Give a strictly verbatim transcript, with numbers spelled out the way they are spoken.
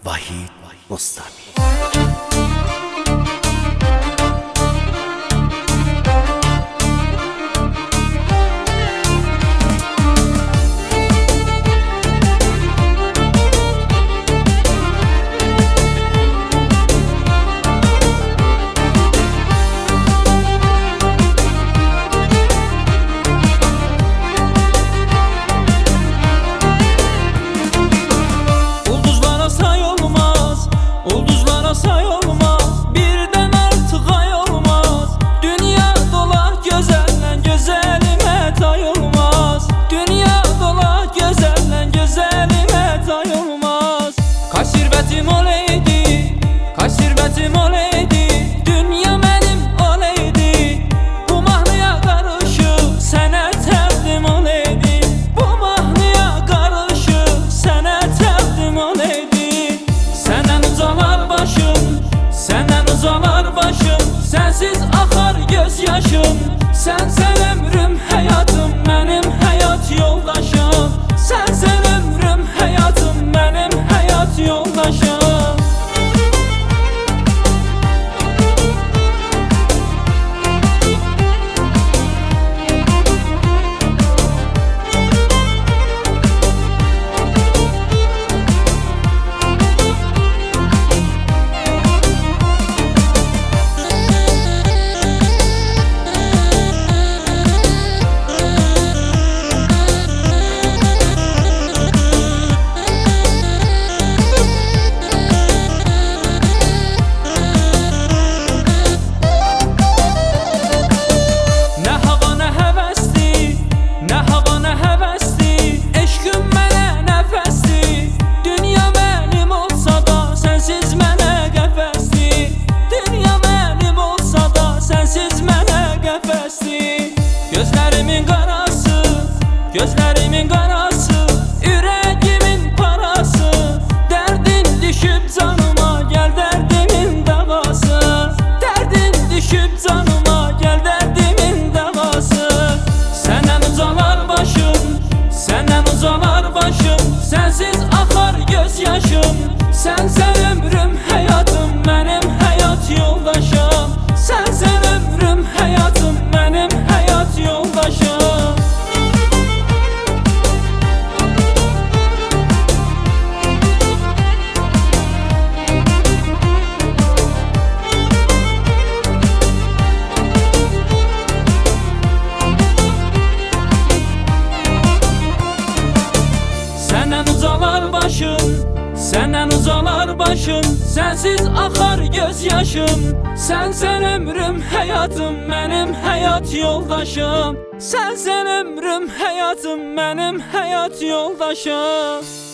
Vahid Mustami. Say olmaz, birden artık ay olmaz. Dünya dola gözellen güzelime tay olmaz. Dünya dola gözellen güzelime tay olmaz. Kaç şirbetim oleydi, kaç şirbetim oleydi. Dünya benim oleydi. Bu mahnıya karışıp sene terdim oleydi. Bu mahnıya karışıp sene terdim oleydi. Senden uzalar başım, senden uzalar başım. Sensiz akar gözyaşım. Sen sen ömrüm hayatım, benim hayat yoldaşım. Sen sen ömrüm hayatım, benim hayat yoldaşım. Gözlerimin qarası, gözlerimin qarası, ürəgimin parası. Dərdin düşüb canıma, gəl dərdimin davası. Dərdin düşüb canıma, gəl dərdimin davası. Səndən uzalar başım, səndən uzalar başım. Sənsiz axar gözyaşım. Sən sən ömrüm həyatım, mənim həyat yoldaşım. Sən sən ömrüm həyatım, mənim həyat yoldaşım. Səndən uzalar başım, səndən uzalar başım. Sensiz akar gözyaşım. Sen sen ömrüm hayatım, benim hayat yoldaşım. Sen sen ömrüm hayatım, benim hayat yoldaşım.